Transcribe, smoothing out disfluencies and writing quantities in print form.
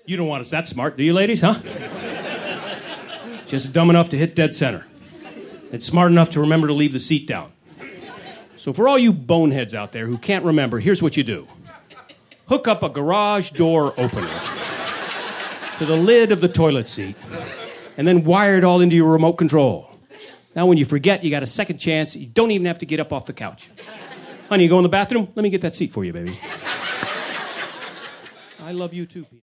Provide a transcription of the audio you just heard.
You don't want us that smart, do you, ladies, huh? Just dumb enough to hit dead center. And smart enough to remember to leave the seat down. So for all you boneheads out there who can't remember, here's what you do. Hook up a garage door opener to the lid of the toilet seat, and then wire it all into your remote control. Now when you forget, you got a second chance. You don't even have to get up off the couch. Honey, you go in the bathroom? Let me get that seat for you, baby. I love you too, Pete.